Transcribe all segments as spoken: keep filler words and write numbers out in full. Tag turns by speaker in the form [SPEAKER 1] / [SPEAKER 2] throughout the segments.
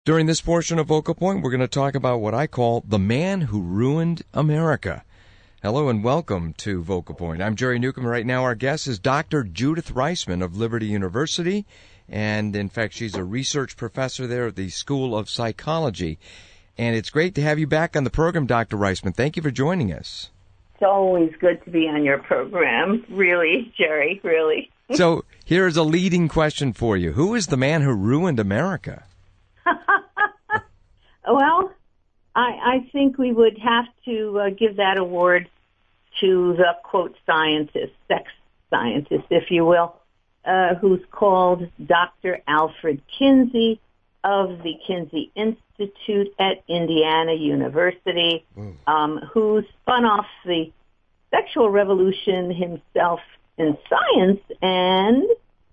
[SPEAKER 1] During this portion of Vocal Point, we're going to talk about what I call the man who ruined America. Hello and welcome to Vocal Point. I'm Jerry Newcomb. Right now our guest is Doctor Judith Reisman of Liberty University, and in fact she's a research professor there at the School of Psychology. And it's great to have you back on the program, Doctor Reisman. Thank you for joining us.
[SPEAKER 2] It's always good to be on your program, really, Jerry, really.
[SPEAKER 1] So here's a leading question for you. Who is the man who ruined America?
[SPEAKER 2] Well, I, I think we would have to uh, give that award to the, quote, scientist, sex scientist, if you will, uh, who's called Doctor Alfred Kinsey of the Kinsey Institute at Indiana University, um, who spun off the sexual revolution himself in science, and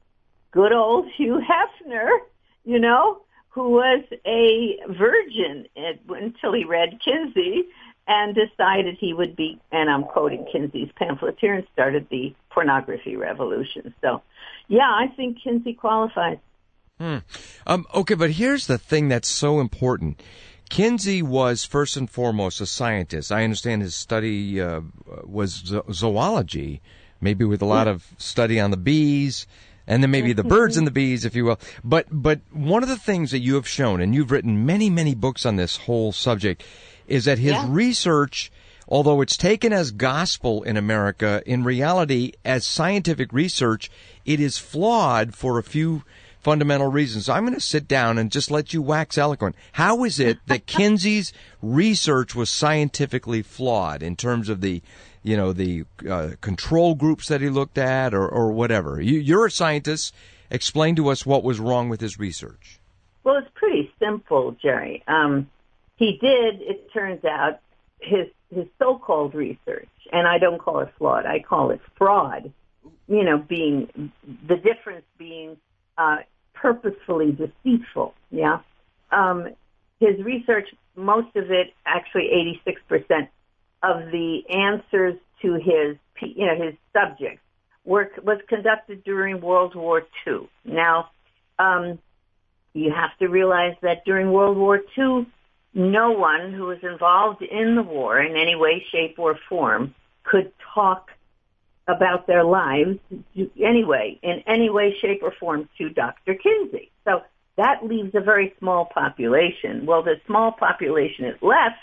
[SPEAKER 2] good old Hugh Hefner, you know, who was a virgin at, until he read Kinsey and decided he would be, and I'm quoting Kinsey's pamphleteer, and started the pornography revolution. So, yeah, I think Kinsey qualifies.
[SPEAKER 1] Hmm. Um, okay, but here's the thing that's so important. Kinsey was first and foremost a scientist. I understand his study uh, was zo- zoology, maybe with a lot of study on the bees, and then maybe the birds and the bees, if you will. But but one of the things that you have shown, and you've written many, many books on this whole subject, is that his yeah. research, although it's taken as gospel in America, in reality, as scientific research, it is flawed for a few fundamental reasons. So I'm going to sit down and just let you wax eloquent. How is it that Kinsey's research was scientifically flawed in terms of the you know, the uh, control groups that he looked at or, or whatever? You, you're a scientist. Explain to us what was wrong with his research.
[SPEAKER 2] Well, it's pretty simple, Jerry. Um, he did, it turns out, his his so-called research, and I don't call it flawed, I call it fraud, you know, being, the difference being uh, purposefully deceitful, yeah? Um, his research, most of it, actually eighty-six percent, of the answers to his, you know, his subjects work was conducted during World War Two. Now, um, you have to realize that during World War Two, no one who was involved in the war in any way, shape, or form could talk about their lives anyway, in any way, shape, or form to Doctor Kinsey. So that leaves a very small population. Well, the small population it left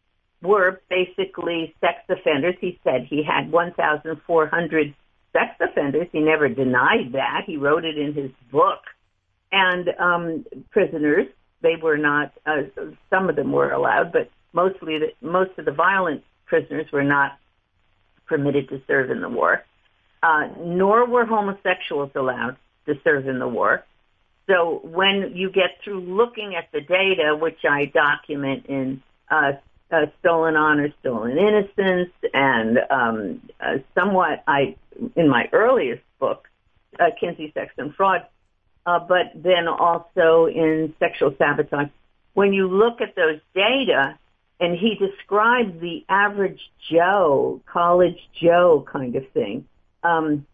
[SPEAKER 2] were basically sex offenders. He said he had one thousand four hundred sex offenders. He never denied that. He wrote it in his book. And um, prisoners, they were not, uh, some of them were allowed, but mostly the, most of the violent prisoners were not permitted to serve in the war, uh, nor were homosexuals allowed to serve in the war. So when you get through looking at the data, which I document in uh, Uh, Stolen Honor, Stolen Innocence, and um, uh, somewhat, I in my earliest book, uh, Kinsey, Sex, and Fraud, uh, but then also in Sexual Sabotage. When you look at those data, and he described the average Joe, college Joe kind of thing, um,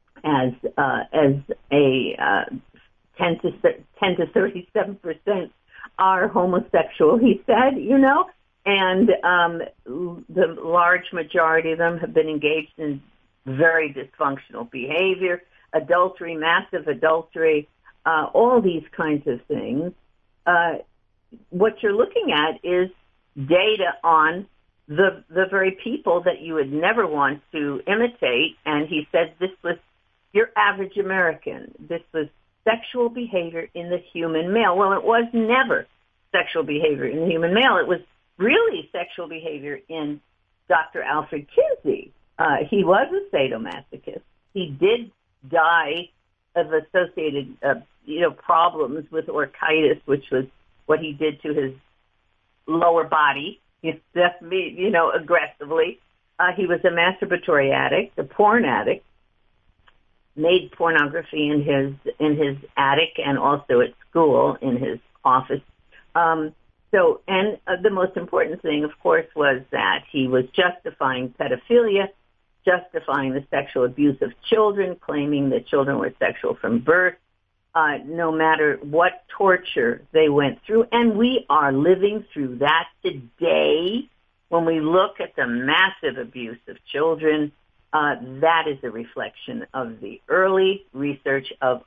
[SPEAKER 2] as uh, as a uh, ten to thirty-seven percent are homosexual. He said, you know. And um, the large majority of them have been engaged in very dysfunctional behavior, adultery, massive adultery, uh, all these kinds of things. Uh, what you're looking at is data on the the very people that you would never want to imitate. And he said this was your average American. This was sexual behavior in the human male. Well, it was never sexual behavior in the human male. It was really sexual behavior in Doctor Alfred Kinsey. Uh, he was a sadomasochist. He did die of associated, uh, you know, problems with orchitis, which was what he did to his lower body, you know, aggressively. Uh, he was a masturbatory addict, a porn addict, made pornography in his in his attic and also at school in his office. Um, So, and uh, the most important thing, of course, was that he was justifying pedophilia, justifying the sexual abuse of children, claiming that children were sexual from birth, uh, no matter what torture they went through. And we are living through that today. When we look at the massive abuse of children, uh, that is a reflection of the early research of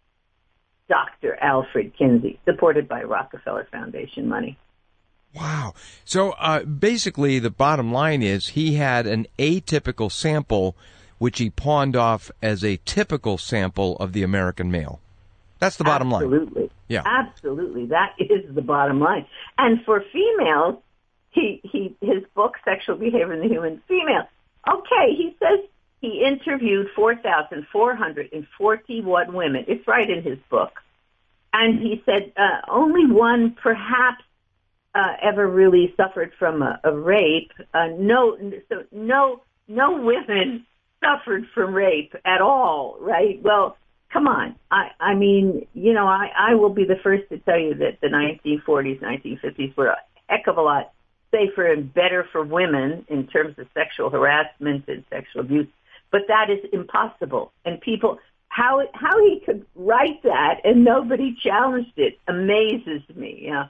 [SPEAKER 2] Doctor Alfred Kinsey, supported by Rockefeller Foundation money.
[SPEAKER 1] Wow. So uh, basically the bottom line is he had an atypical sample which he pawned off as a typical sample of the American male. That's the bottom line.
[SPEAKER 2] Absolutely.
[SPEAKER 1] Yeah.
[SPEAKER 2] Absolutely. That is the bottom line. And for females, he, he his book, Sexual Behavior in the Human Female, okay, he says he interviewed four thousand four hundred forty-one women. It's right in his book. And he said uh, only one perhaps uh, ever really suffered from a, a rape. Uh, no, so no, no women suffered from rape at all, right? Well, come on. I, I mean, you know, I, I will be the first to tell you that the nineteen forties, nineteen fifties were a heck of a lot safer and better for women in terms of sexual harassment and sexual abuse. But that is impossible. And people, how how he could write that and nobody challenged it amazes me. Yeah.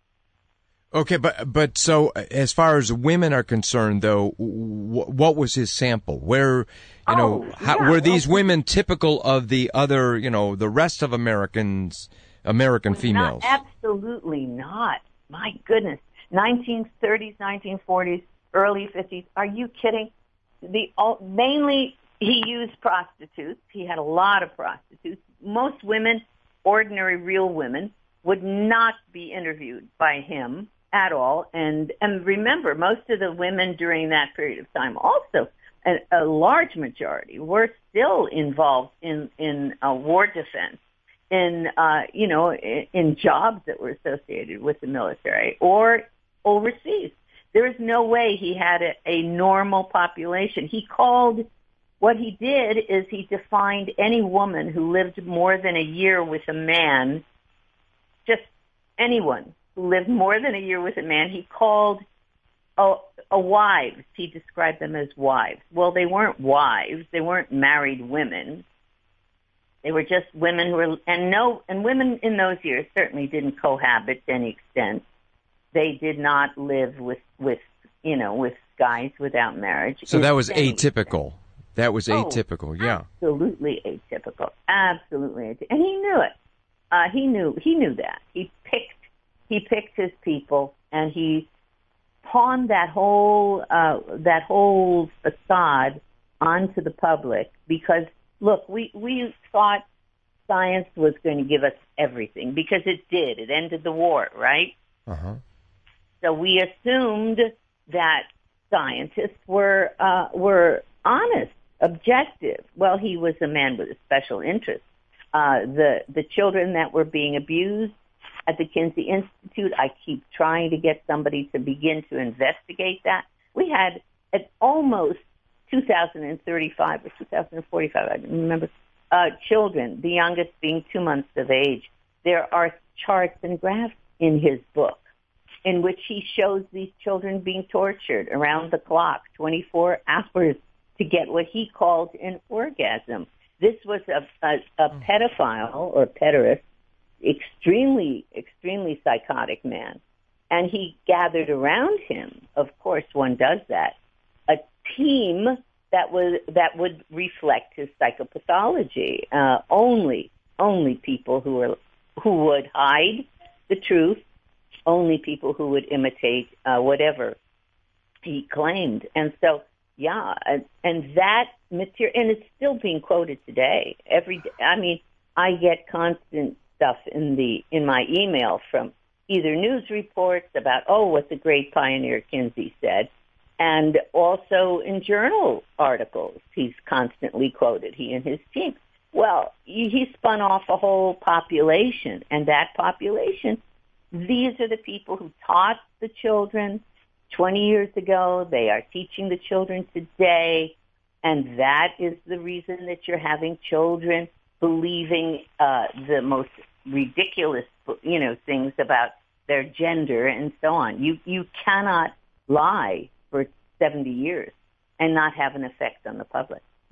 [SPEAKER 1] Okay, but but so as far as women are concerned, though, w- what was his sample? Where, you
[SPEAKER 2] oh,
[SPEAKER 1] know, how,
[SPEAKER 2] yeah,
[SPEAKER 1] were these
[SPEAKER 2] well,
[SPEAKER 1] women typical of the other, you know, the rest of Americans, American females?
[SPEAKER 2] Not, absolutely not. My goodness, nineteen thirties, nineteen forties, early fifties. Are you kidding? The mainly he used prostitutes. He had a lot of prostitutes. Most women, ordinary real women, would not be interviewed by him at all. And and remember, most of the women during that period of time also, a, a large majority, were still involved in, in uh, war defense, in, uh, you know, in, in jobs that were associated with the military or overseas. There is no way he had a, a normal population. He called, what he did is he defined any woman who lived more than a year with a man, just anyone who lived more than a year with a man, he called a, a wives. He described them as wives. Well, they weren't wives. They weren't married women. They were just women who were, and no, and women in those years certainly didn't cohabit to any extent. They did not live with, with, you know, with guys without marriage.
[SPEAKER 1] So that was atypical. That was
[SPEAKER 2] oh,
[SPEAKER 1] atypical, yeah.
[SPEAKER 2] Absolutely atypical. Absolutely atypical. And he knew it. Uh, he knew, he knew that. He picked, he picked his people, and he pawned that whole, uh, that whole facade onto the public because, look, we, we thought science was going to give us everything because it did. It ended the war, right?
[SPEAKER 1] Uh-huh.
[SPEAKER 2] So we assumed that scientists were uh, were honest, objective. Well, he was a man with a special interest. Uh, the the children that were being abused at the Kinsey Institute, I keep trying to get somebody to begin to investigate that. We had at almost two thousand thirty-five or two thousand forty-five, I don't remember, uh, children, the youngest being two months of age. There are charts and graphs in his book in which he shows these children being tortured around the clock, twenty-four hours, to get what he called an orgasm. This was a, a, a pedophile or pederast, extremely, extremely psychotic man. And he gathered around him, of course one does that, a team that was that would reflect his psychopathology. Uh, only, only people who were who would hide the truth, only people who would imitate uh, whatever he claimed. And so, yeah, and, and that material, and it's still being quoted today. Every day. I mean, I get constant stuff in the in my email from either news reports about, oh, what the great pioneer Kinsey said, and also in journal articles. He's constantly quoted, he and his team. Well, he spun off a whole population, and that population, these are the people who taught the children twenty years ago. They are teaching the children today, and that is the reason that you're having children believing uh, the most ridiculous, you know, things about their gender and so on. You you cannot lie for seventy years and not have an effect on the public.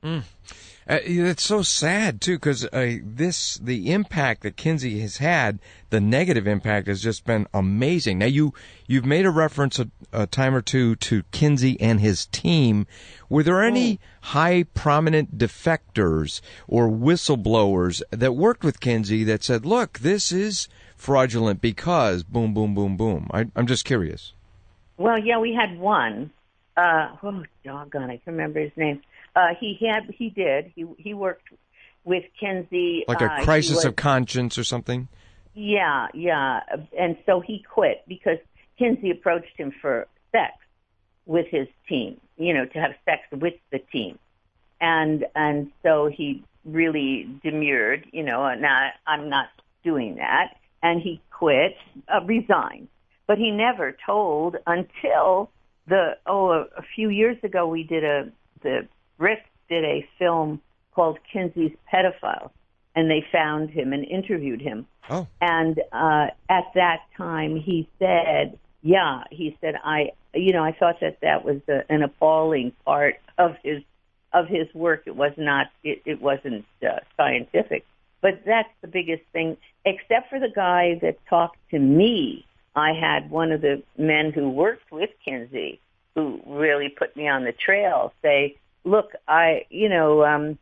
[SPEAKER 1] Mm. Uh, it's so sad, too, because uh, this, the impact that Kinsey has had, the negative impact has just been amazing. Now, you, you've made a reference a, a time or two to Kinsey and his team. Were there any high prominent defectors or whistleblowers that worked with Kinsey that said, look, this is fraudulent because boom, boom, boom, boom? I, I'm just curious.
[SPEAKER 2] Well, yeah, we had one. Uh, oh, doggone, I can't remember his name. Uh, he had, he did. He he worked with Kinsey.
[SPEAKER 1] Like a
[SPEAKER 2] uh,
[SPEAKER 1] crisis
[SPEAKER 2] was,
[SPEAKER 1] of conscience or something?
[SPEAKER 2] Yeah, yeah. And so he quit because Kinsey approached him for sex with his team, you know, to have sex with the team. And and so he really demurred, you know, and I, I'm not doing that. And he quit, uh, resigned. But he never told until the, oh, a, a few years ago we did a, the Brits did a film called Kinsey's Pedophile, and they found him and interviewed him.
[SPEAKER 1] Oh.
[SPEAKER 2] And uh, at that time, he said, yeah, he said, I, you know, I thought that that was a, an appalling part of his of his work. It was not, it, it wasn't uh, scientific. But that's the biggest thing, except for the guy that talked to me. I had one of the men who worked with Kinsey, who really put me on the trail, say, look, I, you know, um,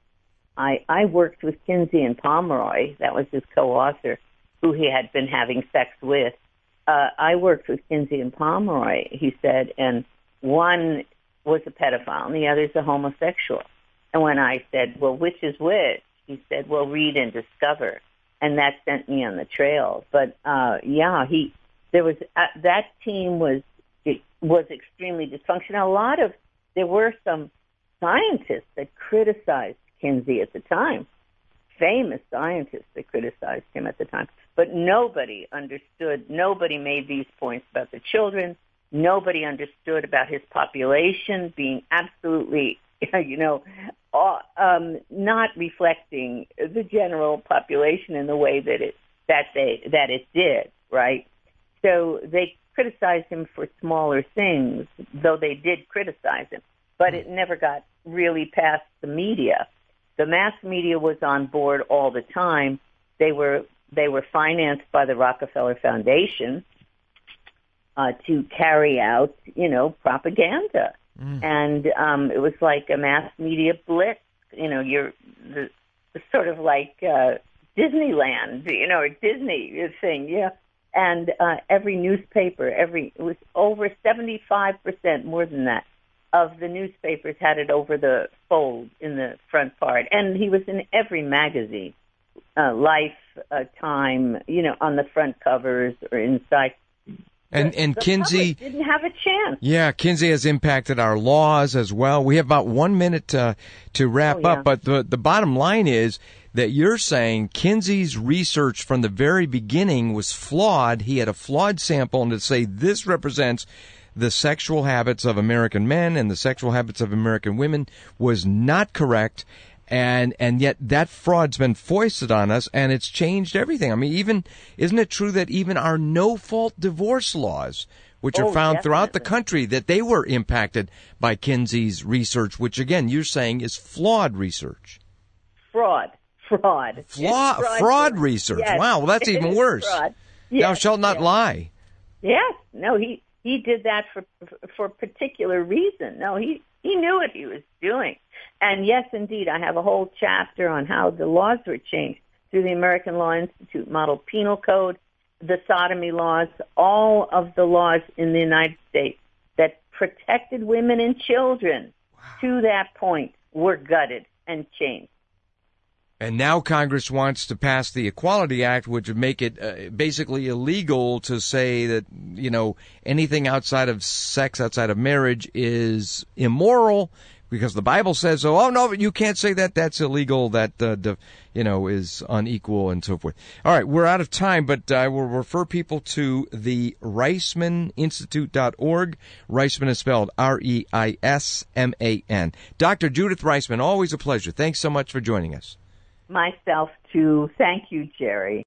[SPEAKER 2] I, I worked with Kinsey and Pomeroy, that was his co-author, who he had been having sex with. Uh, I worked with Kinsey and Pomeroy, he said, and one was a pedophile and the other's a homosexual. And when I said, well, which is which? He said, well, read and discover. And that sent me on the trail. But, uh, yeah, he, there was, uh, that team was, it was extremely dysfunctional. A lot of, there were some scientists that criticized Kinsey at the time, famous scientists that criticized him at the time, but nobody understood, nobody made these points about the children, nobody understood about his population being absolutely, you know, uh, um, not reflecting the general population in the way that it, that they, that it did, right? So they criticized him for smaller things, though they did criticize him, but it never got really past the media. The mass media was on board all the time. They were they were financed by the Rockefeller Foundation uh, to carry out, you know, propaganda, mm. and um, it was like a mass media blitz. You know, you're the, the sort of like uh, Disneyland, you know, or Disney thing, yeah. And uh, every newspaper, every it was over seventy-five percent, more than that, of the newspapers had it over the fold in the front part. And he was in every magazine, uh, Life, uh, Time, you know, on the front covers or inside.
[SPEAKER 1] And
[SPEAKER 2] the,
[SPEAKER 1] and
[SPEAKER 2] the
[SPEAKER 1] Kinsey
[SPEAKER 2] didn't have a chance.
[SPEAKER 1] Yeah, Kinsey has impacted our laws as well. We have about one minute uh, to wrap
[SPEAKER 2] oh, yeah.
[SPEAKER 1] up, but the the bottom line is that you're saying Kinsey's research from the very beginning was flawed. He had a flawed sample, and to say this represents the sexual habits of American men and the sexual habits of American women was not correct. And and yet that fraud's been foisted on us, and it's changed everything. I mean, even isn't it true that even our no-fault divorce laws, which
[SPEAKER 2] oh,
[SPEAKER 1] are found
[SPEAKER 2] definitely.
[SPEAKER 1] throughout the country, that they were impacted by Kinsey's research, which, again, you're saying is flawed research.
[SPEAKER 2] Fraud. Fraud.
[SPEAKER 1] Flaw, fraud, fraud research.
[SPEAKER 2] Yes.
[SPEAKER 1] Wow, well, that's even worse.
[SPEAKER 2] Fraud. Yes.
[SPEAKER 1] Thou shalt not
[SPEAKER 2] yes.
[SPEAKER 1] lie.
[SPEAKER 2] Yes. No, he, he did that for for a particular reason. No, he, he knew what he was doing. And yes, indeed, I have a whole chapter on how the laws were changed through the American Law Institute Model Penal Code, the sodomy laws, all of the laws in the United States that protected women and children wow. to that point were gutted and changed.
[SPEAKER 1] And now Congress wants to pass the Equality Act, which would make it uh, basically illegal to say that, you know, anything outside of sex, outside of marriage is immoral because the Bible says so. Oh, no, you can't say that. That's illegal. That, uh, the, you know, is unequal and so forth. All right, we're out of time, but I will refer people to the Reisman Institute dot org. Reisman is spelled R E I S M A N. Doctor Judith Reisman, always a pleasure. Thanks so much for joining us.
[SPEAKER 2] Myself, too. Thank you, Jerry.